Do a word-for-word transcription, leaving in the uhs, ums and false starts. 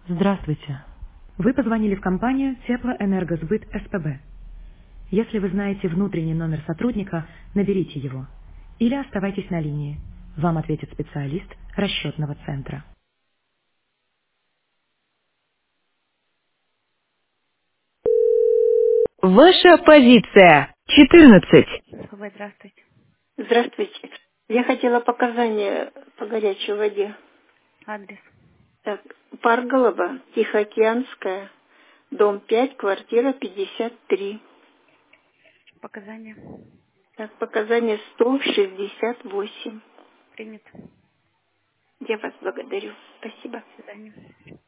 Здравствуйте. Вы позвонили в компанию Теплоэнергосбыт СПБ. Если вы знаете внутренний номер сотрудника, наберите его. Или оставайтесь на линии. Вам ответит специалист расчетного центра. Ваша позиция. четырнадцать. СПБ, здравствуйте. Здравствуйте. Я хотела показания по горячей воде. Адрес. Так, Парголова, Тихоокеанская, дом пять, квартира пятьдесят три. Показания. Так, показания сто шестьдесят восемь. Принято. Я вас благодарю. Спасибо. До свидания.